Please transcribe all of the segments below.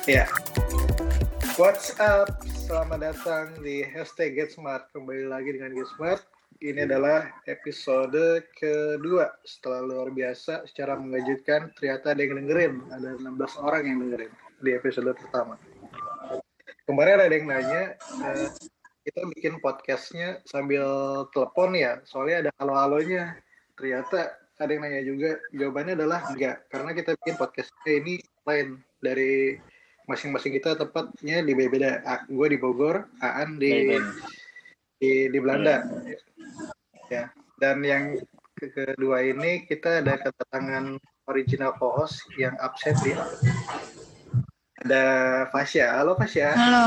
Ya, what's up? Selamat datang di hashtag Get Smart. Kembali lagi dengan Get Smart. Ini adalah episode kedua. Setelah luar biasa, secara mengejutkan, ternyata ada yang dengerin. Ada 16 orang yang dengerin di episode pertama. Kemarin ada yang nanya, kita bikin podcastnya sambil telepon ya, soalnya ada halo-halonya. Ternyata ada yang nanya juga, jawabannya adalah enggak. Karena kita bikin podcastnya ini lain dari masing-masing kita, tepatnya di beda. Gue di Bogor, Aan di Belanda. Ya. Dan yang kedua ini kita ada kedatangan original co-host yang absen di ada Fasya. Halo Fasya. Halo.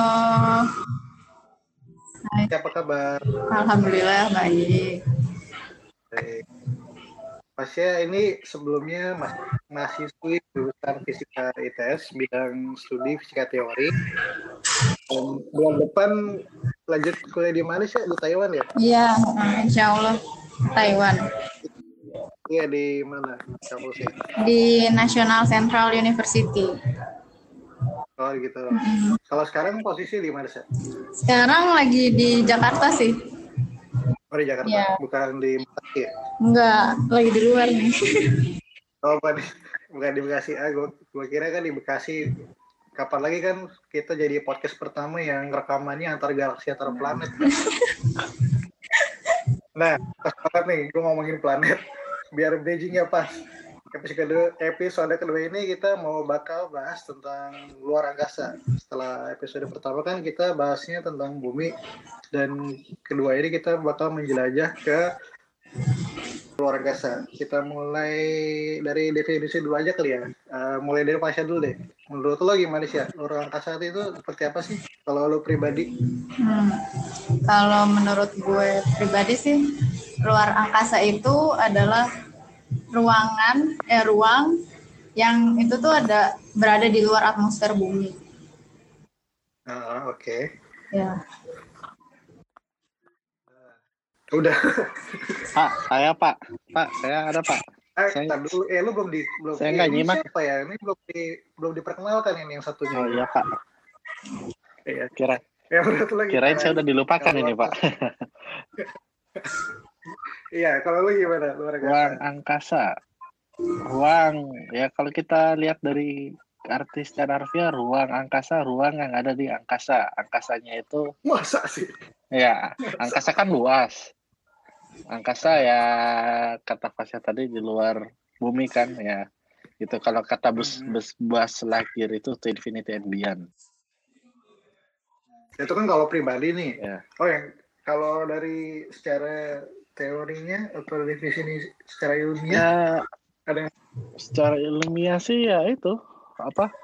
Hai. Apa kabar? Alhamdulillah baik. Baik. Fasya ini sebelumnya mahasiswi jurusan Fisika ITS bidang studi fisika teori. Dan bulan depan lanjut kuliah di mana sih? Di Taiwan ya? Iya, insya Allah Taiwan. Iya, di mana kampusnya? Di National Central University. Oh gitu. Kalau sekarang posisi di mana sih? Sekarang lagi di Jakarta sih. Oh di Jakarta, ya. Bukan di Bekasi ya? Enggak, lagi di luar nih. Oh bukan di Bekasi. Gue kira kan di Bekasi. Kapan lagi kan kita jadi podcast pertama yang rekamannya antar galaksi, antar planet. Nah, pas banget nih gue ngomongin planet. Biar bridging-nya pas. Episode kedua ini kita mau bakal bahas tentang luar angkasa. Setelah episode pertama kan kita bahasnya tentang bumi, dan kedua ini kita bakal menjelajah ke luar angkasa. Kita mulai dari definisi dulu aja kali ya. Mulai dari Pasha dulu deh. Menurut lo gimana sih ya? Luar angkasa itu seperti apa sih kalau lo pribadi? Kalau menurut gue pribadi sih, luar angkasa itu adalah ruang yang itu tuh berada di luar atmosfer bumi. Oke. Ya. Udah. Pak, saya ada Pak. Saya dulu, lu belum. Saya nggak nyimak. Siapa ya? Ini belum diperkenalkan ini yang satunya. Oh iya Pak. Iya. Kirain saya udah dilupakan ini Pak. Iya, kalau lu gimana? Ruang angkasa. Ya kalau kita lihat dari arti secara harfiah, ruang angkasa, ruang yang ada di angkasa. Angkasanya itu. Masa sih? Ya, angkasa kan luas. Angkasa ya kata Fasya tadi di luar bumi kan ya. Itu kalau kata Buzz Lightyear itu to infinity and beyond. Itu kan kalau pribadi nih. Ya. Oh yang kalau dari secara teorinya atau definisi secara ilmiah ya, ada yang... Secara ilmiah sih ya itu apa?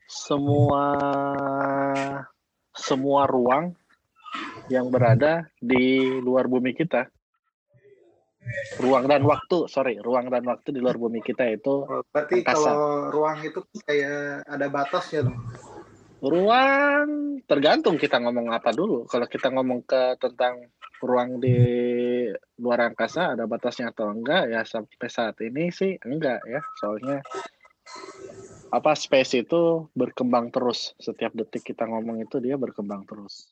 Semua ruang yang berada di luar bumi kita. Ruang dan waktu di luar bumi kita itu berarti angkasa. Kalau ruang itu kayak ada batasnya dong. Ruang tergantung kita ngomong apa dulu. Kalau kita ngomong tentang ruang di luar angkasa ada batasnya atau enggak ya, sampai saat ini sih enggak ya. Soalnya space itu berkembang terus. Setiap detik kita ngomong itu dia berkembang terus.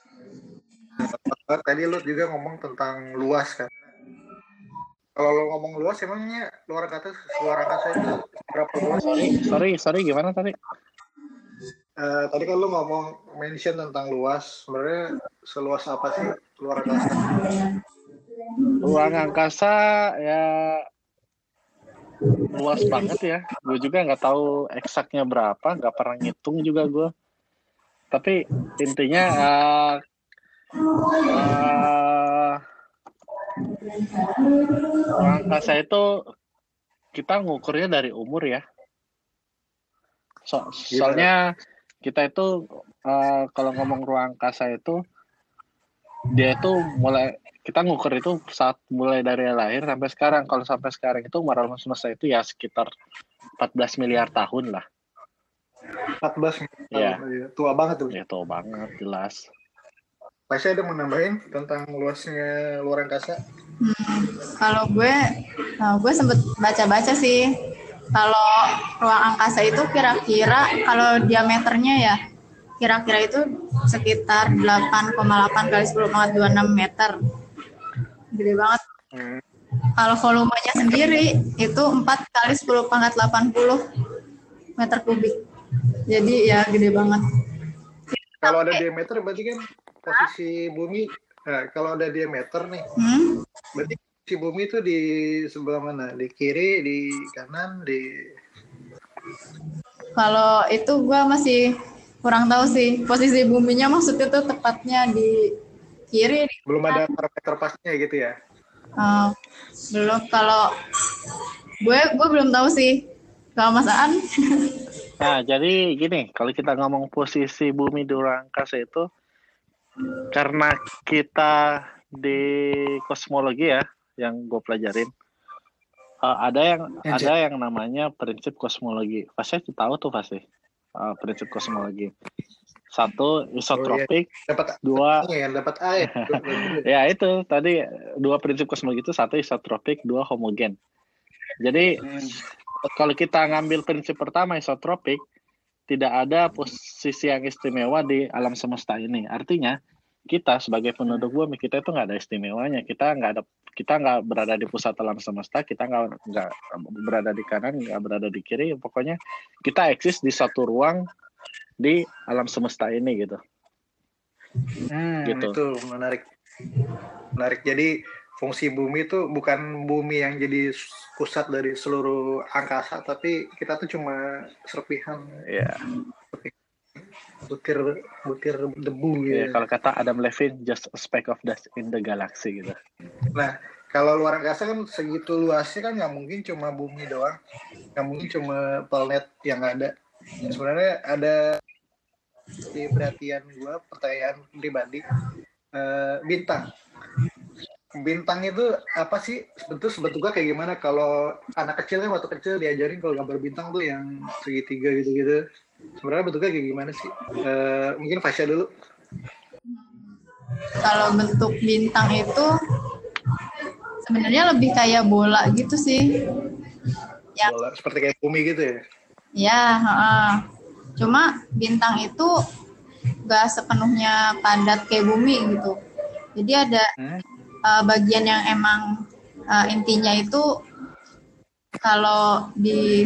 Tadi lu juga ngomong tentang luas kan. Kalau lo ngomong luas, emangnya luar angkasa itu berapa luas? Sorry, gimana tadi? Tadi kan lu mention tentang luas. Sebenarnya seluas apa sih luar angkasa? Ruang angkasa ya luas banget ya. Gue juga nggak tahu eksaknya berapa, nggak pernah ngitung juga gue. Tapi intinya ruang angkasa itu kita ngukurnya dari umur ya. Soalnya kita itu kalau ngomong ruang angkasa itu dia itu kita ngukur itu saat mulai dari lahir sampai sekarang. Kalau sampai sekarang itu umur alam semesta itu ya sekitar 14 miliar tahun lah. 14 miliar tahun. Ya. Tua banget tuh. Ya tua banget, jelas. Masih ada menambahin tentang luasnya luar angkasa? Kalau gue sempet baca-baca sih Kalau ruang angkasa itu kira-kira kalau diameternya ya kira-kira itu sekitar 8,8 kali 10,26 meter. Gede banget. Kalau volumenya sendiri itu 4 kali 10,80 meter kubik. Jadi ya gede banget. Kalau ada diameter berarti kan posisi bumi. Nah, kalau ada diameter nih, berarti posisi bumi itu di sebelah mana? Di kiri, di kanan, di... Kalau itu gue masih kurang tahu sih. Posisi buminya maksudnya tuh tepatnya di kiri. Belum ada parameter pasnya gitu ya? Belum. Kalau gue belum tahu sih. Kalau Mas Aan? Nah, jadi gini, kalau kita ngomong posisi bumi di ruang angkasa itu, karena kita di kosmologi ya, yang gue pelajarin, ada yang namanya prinsip kosmologi. Pasti tahu tuh pasti prinsip kosmologi. 1 isotropik, 2 dapat air. ya itu tadi 2 prinsip kosmologi itu, 1 isotropik, 2 homogen. Jadi kalau kita ngambil prinsip pertama isotropik, tidak ada posisi yang istimewa di alam semesta ini. Artinya kita sebagai penduduk bumi, kita itu nggak ada istimewanya. Kita nggak berada di pusat alam semesta. Kita nggak berada di kanan, nggak berada di kiri. Pokoknya kita eksis di satu ruang di alam semesta ini gitu. Itu menarik. Jadi fungsi bumi itu bukan bumi yang jadi pusat dari seluruh angkasa, tapi kita tuh cuma serpihan. Iya. Butir debu gitu. Kalau kata Adam Levine, just a speck of dust in the galaxy gitu. Nah, kalau luar angkasa kan segitu luasnya kan nggak mungkin cuma bumi doang, nggak mungkin cuma planet yang ada. Sebenarnya ada di perhatian gue, pertanyaan pribadi, bintang itu apa sih sebetulnya kayak gimana? Kalau anak kecil kan waktu kecil diajarin kalau gambar bintang tuh yang segitiga gitu-gitu. Sebenarnya bentuknya kayak gimana sih? Mungkin Fasya dulu. Kalau bentuk bintang itu sebenarnya lebih kayak bola gitu sih. Bola seperti kayak bumi gitu ya? Ya, cuma bintang itu gak sepenuhnya padat kayak bumi gitu. Jadi ada bagian yang emang intinya itu kalau di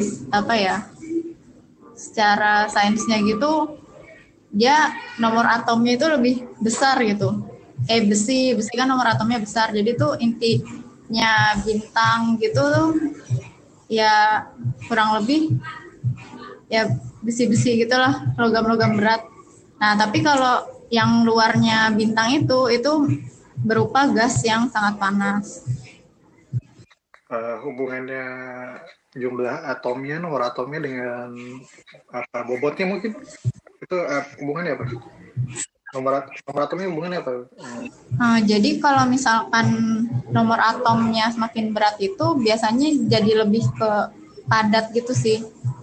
secara sainsnya gitu dia nomor atomnya itu lebih besar gitu. Besi kan nomor atomnya besar. Jadi tuh intinya bintang gitu tuh ya kurang lebih ya besi-besi gitulah, logam-logam berat. Nah, tapi kalau yang luarnya bintang itu berupa gas yang sangat panas. Hubungannya jumlah atomnya, nomor atomnya dengan apa bobotnya mungkin itu hubungannya apa? Nomor atomnya hubungannya apa? Jadi kalau misalkan nomor atomnya semakin berat itu biasanya jadi lebih ke padat gitu sih.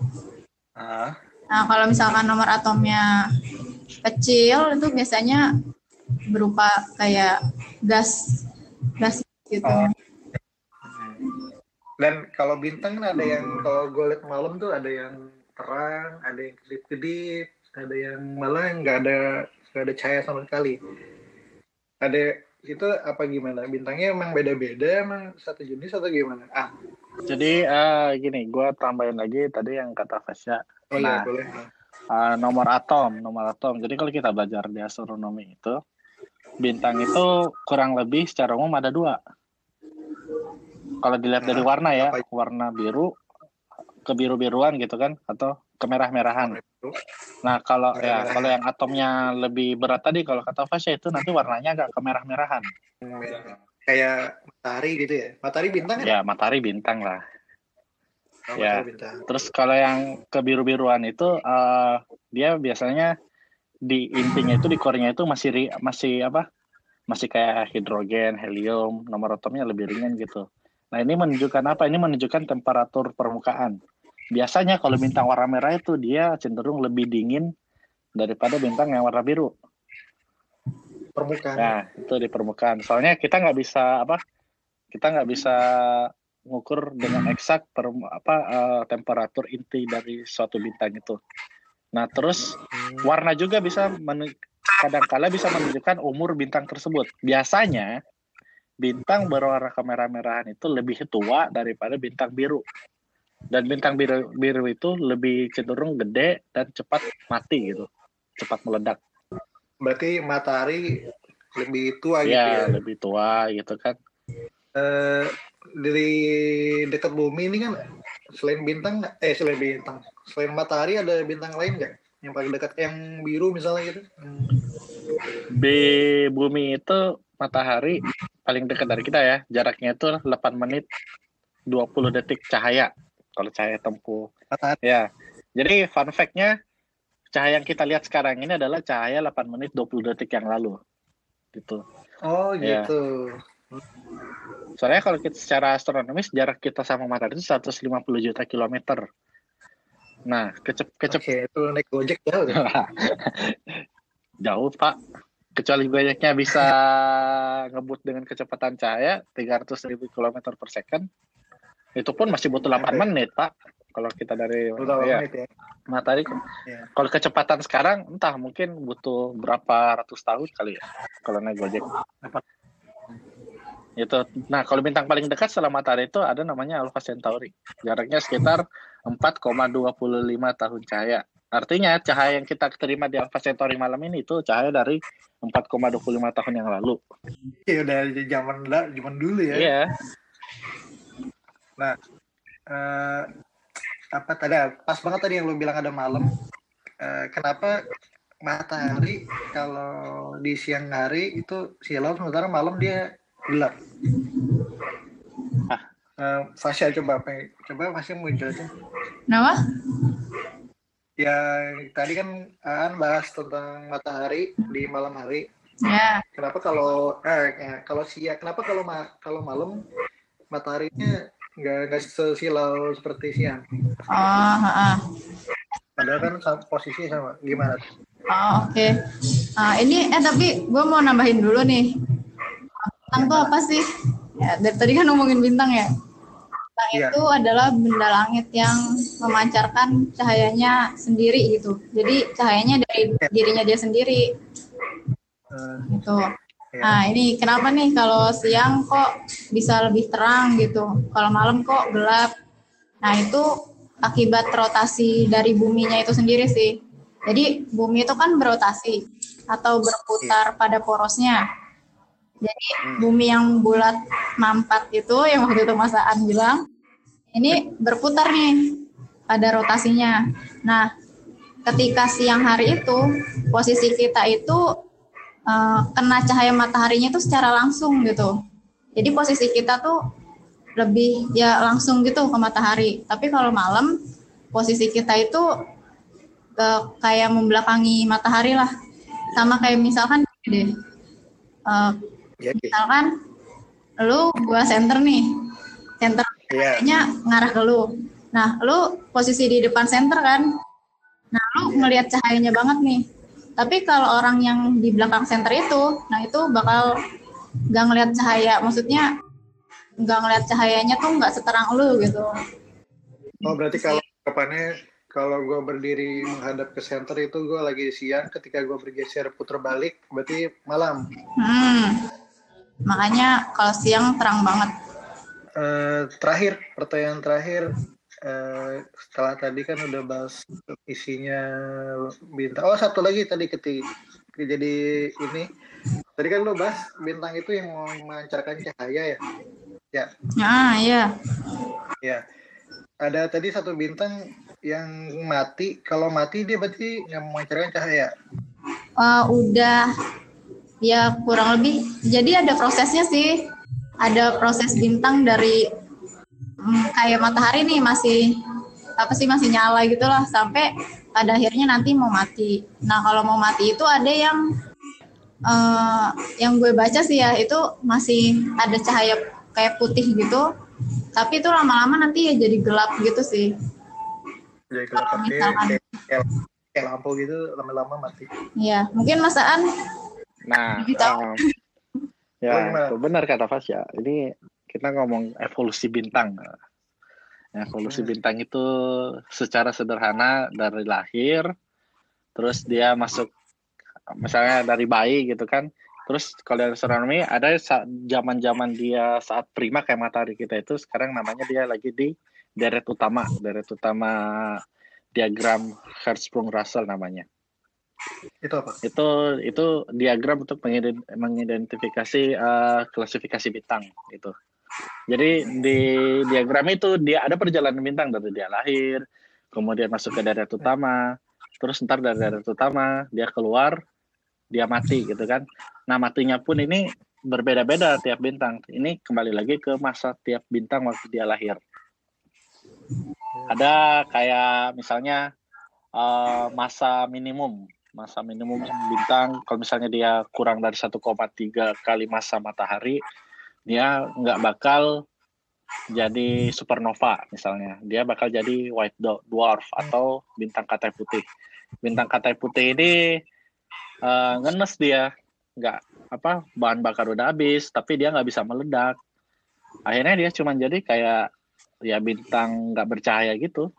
Nah, kalau misalkan nomor atomnya kecil itu biasanya berupa kayak gas gitu. Dan kalau bintang kan ada yang kalau gue lihat malam tuh ada yang terang, ada yang kedip-kedip, ada yang malah nggak ada cahaya sama sekali. Ada itu apa gimana? Bintangnya emang beda-beda, emang satu jenis atau gimana? Jadi gini, gue tambahin lagi tadi yang kata Fasya. Iya, boleh. Nomor atom. Jadi kalau kita belajar di astronomi itu, bintang itu kurang lebih secara umum ada 2. Kalau dilihat dari warna ya, warna biru, kebiru-biruan gitu kan, atau kemerah-merahan. Nah, kalau yang atomnya lebih berat tadi, kalau kata Fasya itu nanti warnanya agak kemerah-merahan. Kayak matahari gitu ya? Matahari bintang kan? Ya, matahari bintang lah. Ya. Bintang. Terus kalau yang kebiru-biruan itu dia biasanya di intinya itu, di core-nya itu masih kayak hidrogen, helium, nomor atomnya lebih ringan gitu. Nah, ini menunjukkan apa? Ini menunjukkan temperatur permukaan. Biasanya kalau bintang warna merah itu dia cenderung lebih dingin daripada bintang yang warna biru. Permukaan. Nah, itu di permukaan. Soalnya kita nggak bisa ngukur dengan eksak temperatur inti dari suatu bintang itu. Nah, terus warna juga bisa kadang-kala bisa menunjukkan umur bintang tersebut. Biasanya bintang berwarna kemerah-merahan itu lebih tua daripada bintang biru. Dan bintang biru itu lebih cenderung gede dan cepat mati gitu. Cepat meledak. Berarti matahari lebih tua gitu ya? Iya, lebih tua gitu kan. Dari dekat bumi ini kan selain matahari ada bintang lain nggak? Yang paling dekat, yang biru misalnya gitu? Di bumi itu matahari paling dekat dari kita ya. Jaraknya itu 8 menit 20 detik cahaya. Kalau cahaya tempuh. Matahari. Ya. Jadi fun fact-nya, cahaya yang kita lihat sekarang ini adalah cahaya 8 menit 20 detik yang lalu. Gitu. Oh gitu. Ya. Soalnya kalau kita secara astronomis, jarak kita sama matahari itu 150 juta kilometer. Nah, Oke, itu naik Gojek jauh deh. Jauh, Pak. Kecuali Gojeknya bisa ngebut dengan kecepatan cahaya 300.000 km per second. Itu pun masih butuh 8 menit, Pak. Kalau kita dari menit ya. Matahari. Ya. Kalau kecepatan sekarang, entah mungkin butuh berapa ratus tahun kali ya. Kalau naik Gojek. Itu. Nah, kalau bintang paling dekat setelah matahari itu ada namanya Alpha Centauri. Jaraknya sekitar 4,25 tahun cahaya. Artinya cahaya yang kita terima di Alpha Centauri malam ini itu cahaya dari 4,25 tahun yang lalu. Iya, udah zaman dulu ya. Iya. Nah, pas banget tadi yang lu bilang ada malam. Kenapa matahari kalau di siang hari itu silau, sementara malam dia gelap? Fasya coba Fasya mau jelasin. Kenapa? Ya tadi kan bahas tentang matahari di malam hari. Ya. Kenapa kalau siang? Kenapa kalau malam mataharinya nggak sesilau seperti siang? Padahal kan posisinya sama. Gimana? Oke. Ini tapi gue mau nambahin dulu nih. Bintang itu apa sih? Ya, dari tadi kan ngomongin bintang ya. Bintang itu adalah benda langit yang memancarkan cahayanya sendiri gitu. Jadi cahayanya dari dirinya dia sendiri. Gitu. Nah, ini kenapa nih kalau siang kok bisa lebih terang gitu. Kalau malam kok gelap. Nah, itu akibat rotasi dari buminya itu sendiri sih. Jadi bumi itu kan berotasi atau berputar pada porosnya. Jadi bumi yang bulat mampat itu yang waktu itu Mas Aan bilang, ini berputar nih pada rotasinya. Nah, ketika siang hari itu, posisi kita itu kena cahaya mataharinya itu secara langsung gitu. Jadi posisi kita tuh lebih ya langsung gitu ke matahari. Tapi kalau malam, posisi kita itu kayak membelakangi matahari lah. Sama kayak misalkan deh. Misalkan lu gua center nih, center kayaknya ngarah ke lu. Nah, lu posisi di depan center kan, nah lu ngelihat cahayanya banget nih. Tapi kalau orang yang di belakang center itu, nah itu bakal nggak ngelihat cahaya, maksudnya nggak ngelihat cahayanya tuh nggak seterang lu gitu. Oh, berarti kalau gue berdiri menghadap ke center itu gue lagi siang, ketika gue bergeser putar balik berarti malam. Makanya kalau siang terang banget. Pertanyaan terakhir, setelah tadi kan udah bahas isinya bintang. Oh, satu lagi tadi jadi ini. Tadi kan lo bahas bintang itu yang memancarkan cahaya ya? Ya. Iya. Ya. Ada tadi satu bintang yang mati. Kalau mati dia berarti nggak memancarkan cahaya. Udah. Ya kurang lebih. Jadi ada prosesnya sih. Ada proses bintang dari kayak matahari nih masih nyala gitulah sampai pada akhirnya nanti mau mati. Nah kalau mau mati itu ada yang gue baca sih ya itu masih ada cahaya kayak putih gitu. Tapi itu lama-lama nanti ya jadi gelap gitu sih. Jadi gelap kayak lampu gitu lama-lama mati. Iya mungkin Mas Aan. Nah, ya itu benar kata Fasya. Ini kita ngomong evolusi bintang. Evolusi bintang itu secara sederhana dari lahir, terus dia masuk, misalnya dari bayi gitu kan. Terus kalau astronomi ada zaman-zaman dia saat prima kayak matahari kita itu, sekarang namanya dia lagi di deret utama diagram Hertzsprung-Russell namanya. Itu apa? Itu diagram untuk mengidentifikasi klasifikasi bintang itu. Jadi di diagram itu dia ada perjalanan bintang dari dia lahir, kemudian masuk ke deret utama, terus ntar dari deret utama dia keluar, dia mati gitu kan. Nah matinya pun ini berbeda-beda tiap bintang. Ini kembali lagi ke masa tiap bintang waktu dia lahir. Ada kayak misalnya masa minimum bintang, kalau misalnya dia kurang dari 1,3 kali masa matahari, dia nggak bakal jadi supernova misalnya. Dia bakal jadi white dwarf atau bintang katai putih. Bintang katai putih ini ngenes dia, nggak bahan bakar udah habis, tapi dia nggak bisa meledak. Akhirnya dia cuma jadi kayak ya bintang nggak bercahaya gitu.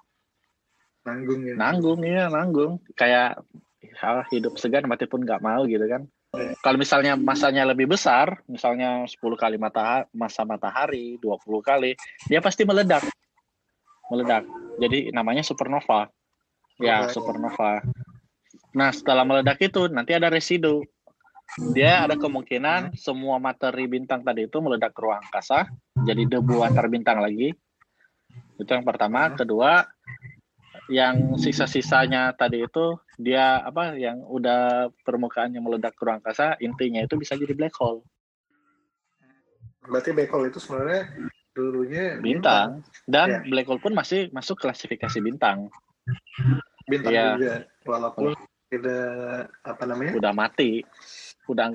Nanggung. Kayak hidup segan mati pun nggak mau gitu kan. Kalau misalnya masanya lebih besar, misalnya 10 kali masa matahari, 20 kali, dia pasti meledak. Jadi namanya supernova. Ya, supernova. Nah, setelah meledak itu nanti ada residu. Dia ada kemungkinan semua materi bintang tadi itu meledak ke ruang angkasa, jadi debu antar bintang lagi. Itu yang pertama. Kedua, yang sisa-sisanya tadi itu dia yang udah permukaannya meledak ke ruang angkasa, intinya itu bisa jadi black hole. Berarti black hole itu sebenarnya dulunya bintang. Dan black hole pun masih masuk klasifikasi bintang. Bintang juga, walaupun tidak udah mati. Udah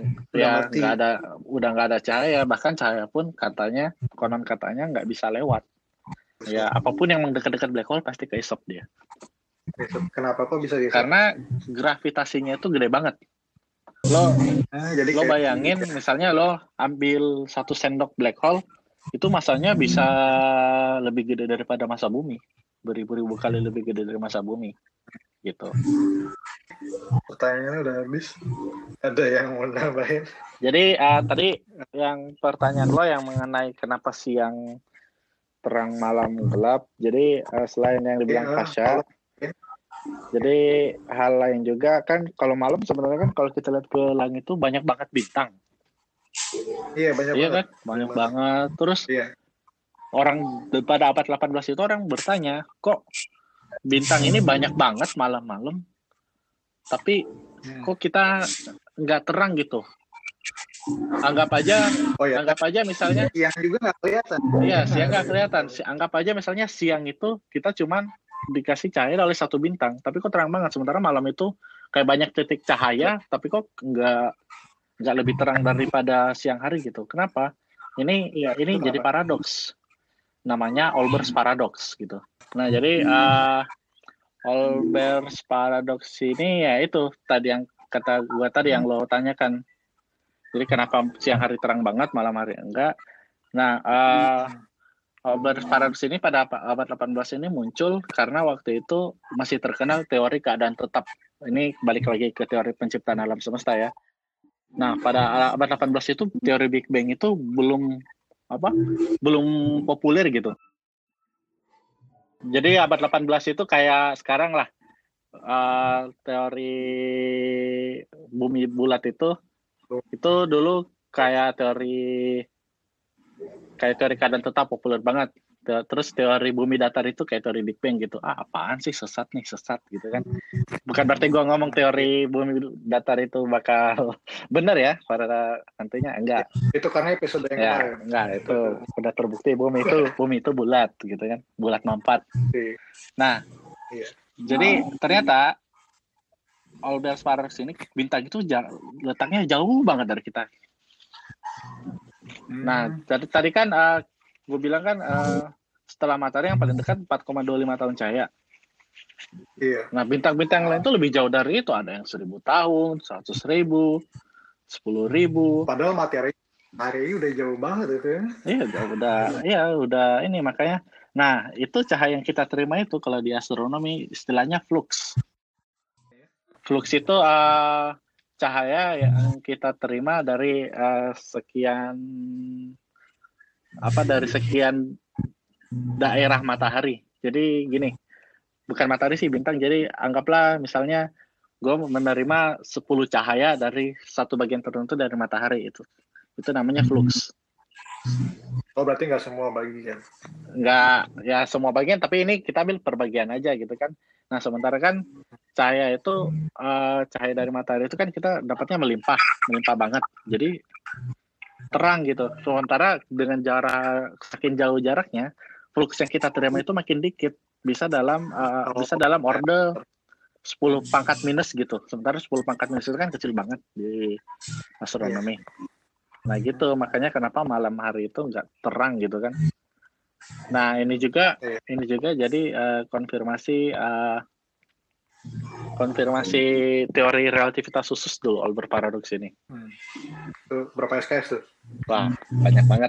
nggak ada cahaya, bahkan cahaya pun konon katanya nggak bisa lewat. Ya, apapun yang mendekat-dekat black hole pasti keisop dia. Kenapa kok bisa gitu? Karena gravitasinya itu gede banget. Lo bayangin, misalnya lo ambil 1 sendok black hole, itu masanya bisa lebih gede daripada massa bumi. Beribu-ribu kali lebih gede dari massa bumi. Gitu. Pertanyaannya udah habis. Ada yang mau nambahin? Jadi tadi yang pertanyaan lo yang mengenai kenapa siang terang malam gelap. Jadi selain yang dibilang Pasha, jadi hal lain juga kan kalau malam sebenarnya kan kalau kita lihat ke langit itu banyak banget bintang. Iya, banyak banget. Kan? Banyak banget. Terus orang pada abad 18 itu orang bertanya, kok bintang ini banyak banget malam-malam, tapi kok kita nggak terang gitu. Anggap aja misalnya siang juga nggak kelihatan. Iya, siang nggak kelihatan. Anggap aja misalnya siang itu kita cuman dikasih cahaya oleh 1 bintang, tapi kok terang banget. Sementara malam itu kayak banyak titik cahaya, tapi kok nggak lebih terang daripada siang hari gitu. Kenapa? Ini jadi paradoks. Namanya Olbers paradox gitu. Nah, jadi Olbers paradox ini ya itu tadi yang kata gua tadi yang lo tanyakan. Jadi kenapa siang hari terang banget, malam hari enggak? Nah, Olbers paradox ini pada abad 18 ini muncul karena waktu itu masih terkenal teori keadaan tetap. Ini balik lagi ke teori penciptaan alam semesta ya. Nah, pada abad 18 itu teori Big Bang itu belum populer gitu. Jadi abad 18 itu kayak sekarang lah, teori bumi bulat itu dulu kayak teori keadaan tetap populer banget. Terus teori bumi datar itu kayak teori Big Bang gitu. Apaan sih, sesat gitu kan. Bukan berarti gue ngomong teori bumi datar itu bakal benar ya pada nantinya, enggak. Itu karena episode yang kemarin. Enggak, itu sudah terbukti bumi itu bulat gitu kan. Bulat mampat. Nah, jadi ternyata Olbers paradox ini bintang itu letaknya jauh banget dari kita. Nah, tadi kan gue bilang kan setelah matahari yang paling dekat 4,25 tahun cahaya. Iya. Nah, bintang-bintang lain itu lebih jauh dari itu. Ada yang 1.000 tahun, 100.000, 10.000. Padahal materi Hari ini udah jauh banget itu ya. Iya, udah ini makanya. Nah, itu cahaya yang kita terima itu kalau di astronomi istilahnya flux. Flux itu cahaya yang kita terima dari sekian daerah matahari. Jadi gini, bukan matahari sih, bintang. Jadi anggaplah misalnya gue menerima 10 cahaya dari satu bagian tertentu dari matahari itu. Itu namanya flux. Oh, berarti nggak semua bagian. Nggak, ya semua bagian, tapi ini kita ambil per bagian aja gitu kan. Nah, sementara kan cahaya itu, cahaya dari matahari itu kan kita dapatnya melimpah banget. Jadi terang gitu. Sementara dengan jarak saking jauh jaraknya, flux yang kita terima itu makin dikit. Bisa dalam order 10 pangkat minus gitu. Sementara 10 pangkat minus itu kan kecil banget di astronomi. Nah gitu, makanya kenapa malam hari itu nggak terang gitu kan. Nah ini juga jadi konfirmasi teori relativitas khusus dulu, Olbers paradoks ini. Tuh, berapa SKS tuh? Wah, banyak banget.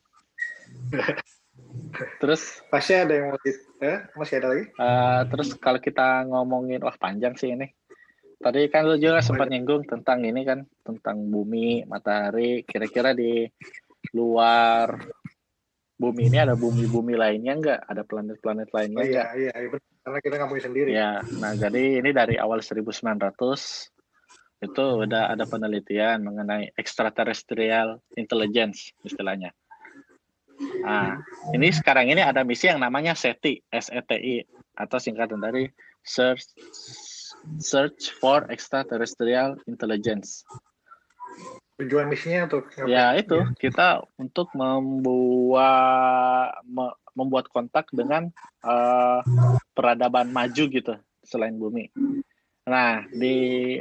Terus pasti ada yang mau masih ada lagi? Terus kalau kita ngomongin, wah panjang sih ini. Tadi kan lu juga sempat nyinggung tentang ini kan, tentang bumi, matahari. Kira-kira di luar bumi ini ada bumi-bumi lainnya nggak? Ada planet-planet lainnya nggak? Iya, karena kita nggak punya sendiri. Ya, nah jadi ini dari awal 1900 itu udah ada penelitian mengenai extraterrestrial intelligence istilahnya. Nah, ini sekarang ini ada misi yang namanya SETI, SETI, atau singkatan dari Search for Extraterrestrial Intelligence. Tujuan misinya untuk ya itu kita untuk membuat kontak dengan peradaban maju gitu selain bumi. Nah di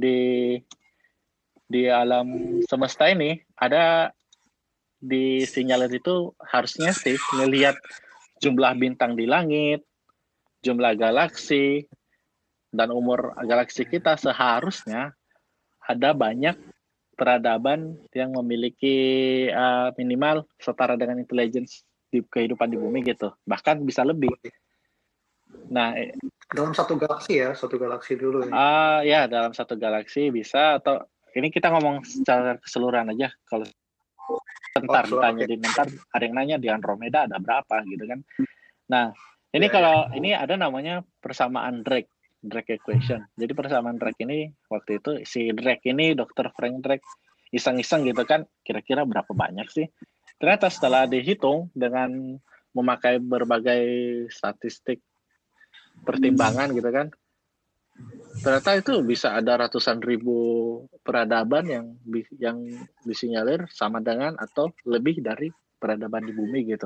alam semesta ini ada disinyalir itu harusnya sih ngelihat jumlah bintang di langit, jumlah galaksi, dan umur galaksi kita. Seharusnya ada banyak peradaban yang memiliki minimal setara dengan intelligence di kehidupan di bumi gitu, bahkan bisa lebih. Nah, dalam satu galaksi dulu. Ya dalam satu galaksi bisa, atau ini kita ngomong secara keseluruhan aja. Kalau ntar ditanya di ntar ada yang nanya di Andromeda ada berapa gitu kan. Nah, ini kalau ini ada namanya persamaan Drake equation. Jadi persamaan Drake ini waktu itu si Drake ini, Dr. Frank Drake iseng-iseng gitu kan, kira-kira berapa banyak sih? Ternyata setelah dihitung dengan memakai berbagai statistik pertimbangan gitu kan, ternyata itu bisa ada ratusan ribu peradaban yang disinyalir sama dengan atau lebih dari peradaban di bumi gitu.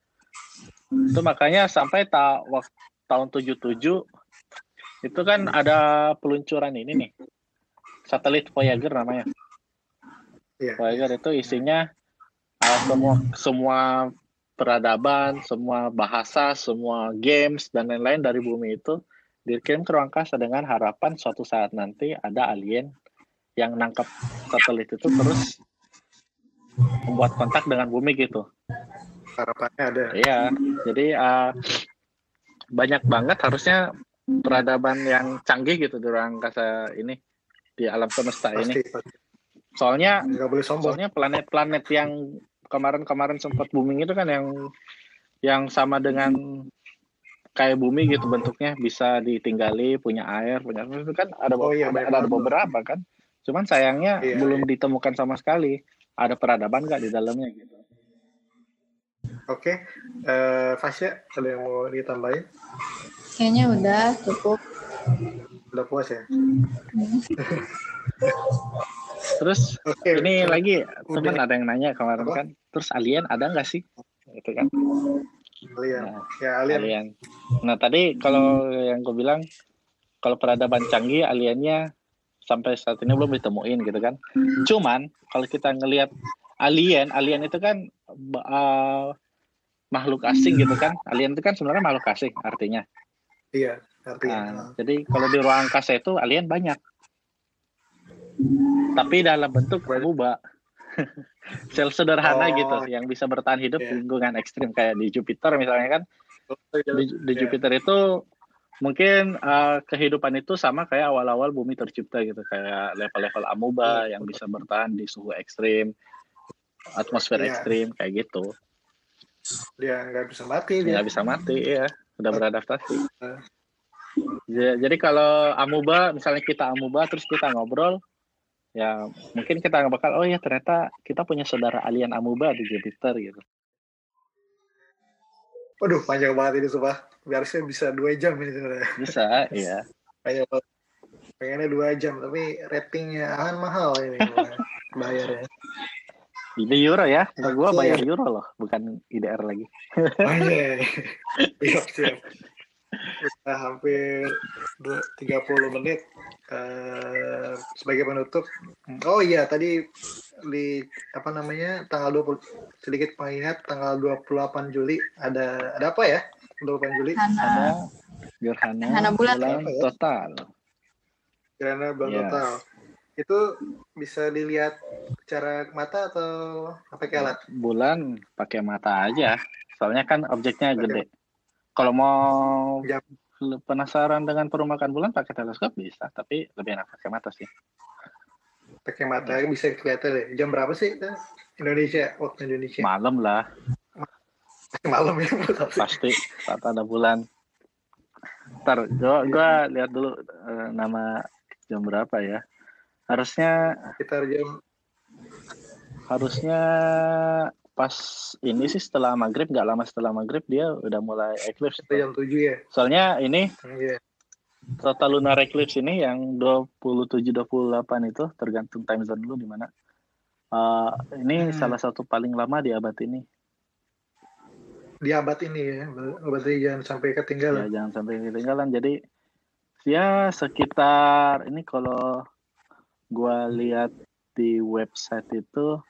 Itu makanya sampai tahun 77 itu kan ada peluncuran ini nih, satelit Voyager namanya. Voyager itu isinya semua peradaban, semua bahasa, semua games dan lain-lain dari bumi itu dikirim ke ruang angkasa dengan harapan suatu saat nanti ada alien yang nangkap satelit itu terus membuat kontak dengan bumi gitu. Harapannya ada. Iya, jadi banyak banget harusnya peradaban yang canggih gitu di ruang angkasa ini, di alam semesta ini. Soalnya planet-planet yang kemarin sempat booming itu kan yang sama dengan kayak bumi gitu bentuknya, bisa ditinggali, punya air, itu kan ada beberapa kan. Cuman sayangnya belum ditemukan sama sekali ada peradaban nggak di dalamnya gitu. Oke, Fasya, ada yang mau ditambahin? Kayaknya udah cukup. Udah puas ya? Terus ini lagi teman ada yang nanya kemarin kan, terus alien ada nggak sih? Gitu kan? Alien. Nah tadi kalau yang gue bilang, kalau peradaban canggih aliennya sampai saat ini belum ditemuin gitu kan. Cuman kalau kita ngelihat alien itu kan makhluk asing gitu kan. Alien itu kan sebenarnya makhluk asing artinya. Iya, artinya. Nah, jadi kalau di ruang angkasa itu alien banyak. Tapi dalam bentuk amuba. Sel sederhana Oh, gitu yang bisa bertahan hidup iya. di lingkungan ekstrim kayak di Jupiter misalnya kan. Di Iya. Jupiter itu mungkin kehidupan itu sama kayak awal-awal bumi tercipta gitu, kayak level-level amoeba yang bisa bertahan di suhu ekstrim, atmosfer Iya. ekstrim kayak gitu. Dia nggak bisa mati dia. Nggak bisa mati ya, udah beradaptasi. Eh, Jadi kalau amoeba, misalnya kita amoeba terus kita ngobrol, ya mungkin kita nggak bakal, oh ya ternyata kita punya saudara alien amoeba di Jupiter gitu. Waduh, panjang banget ini sumpah. Biasanya bisa 2 jam ini sebenarnya. Bisa, iya. Panjang banget. Pengennya 2 jam, tapi ratingnya akan mahal ini bayarnya. Ini euro ya, gua Oke. bayar euro loh, bukan IDR lagi. Banyak. Siap. Udah hampir 30 menit. Sebagai penutup. Oh iya, tadi di tanggal 20, sedikit pengingat, tanggal 28 Juli ada apa ya? 28 Juli Ada gerhana bulan. total. gerhana bulan Iya. total. Itu bisa dilihat secara mata atau pakai alat? Bulan pakai mata aja, soalnya kan objeknya gede. Kalau mau Jam. penasaran dengan perumakan bulan pakai teleskop bisa, tapi lebih enak pakai mata sih. Pakai mata bisa kelihatan deh. Jam berapa sih Indonesia, waktu Indonesia? Malam lah, Malam ya. pasti saat ada bulan. Ntar gua lihat dulu nama jam berapa ya. Harusnya Sekitar jam pas ini sih setelah maghrib, nggak lama setelah maghrib dia udah mulai eclipse. jam 7 ya. Soalnya ini Iya. total lunar eclipse ini yang 27-28 itu tergantung time zone lu di mana. Ini salah satu paling lama di abad ini. Di abad ini ya. Berarti jangan sampai Ya, ketinggalan. jangan sampai ketinggalan. Jadi ya sekitar ini kalau gua lihat di website itu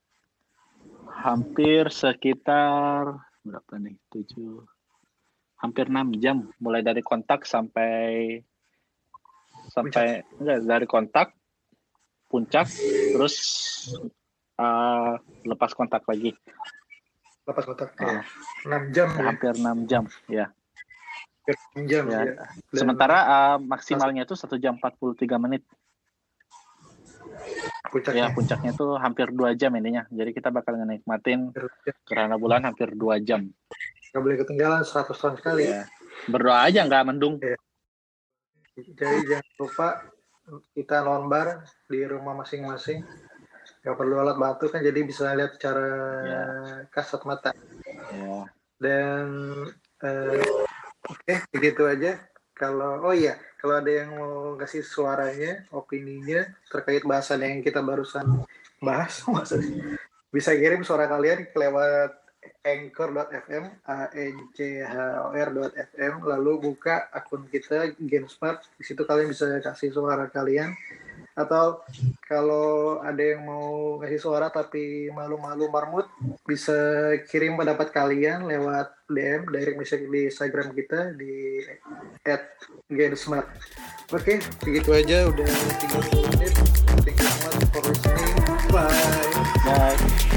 hampir sekitar berapa nih? Hampir 6 jam mulai dari kontak sampai enggak, dari kontak puncak terus lepas kontak lagi. Lepas kotak. Ya. 6 jam ya. Hampir 6 jam ya. 6 jam Ya. ya. Dan Sementara maksimalnya itu 1 jam 43 menit. puncaknya. Ya, puncaknya itu hampir 2 jam ininya. Jadi kita bakal nikmatin gerhana bulan hampir 2 jam. Nggak boleh ketinggalan 100 tahun sekali. Ya. Berdoa aja nggak mendung. Jadi jangan lupa kita nonbar di rumah masing-masing. Nggak perlu alat bantu kan, jadi bisa lihat secara kasat mata. Ya. Dan oke, begitu aja. Kalau ada yang mau kasih suaranya, opininya terkait bahasan yang kita barusan bahas, bisa kirim suara kalian lewat anchor.fm, anchor.fm, lalu buka akun kita GameSmart. Di situ kalian bisa kasih suara kalian. Atau kalau ada yang mau kasih suara tapi malu-malu marmut, bisa kirim pendapat kalian lewat DM, direct message di Instagram kita di @GameSmart. Oke, begitu aja, udah 30 menit. Thank you so much for listening. Bye. Bye.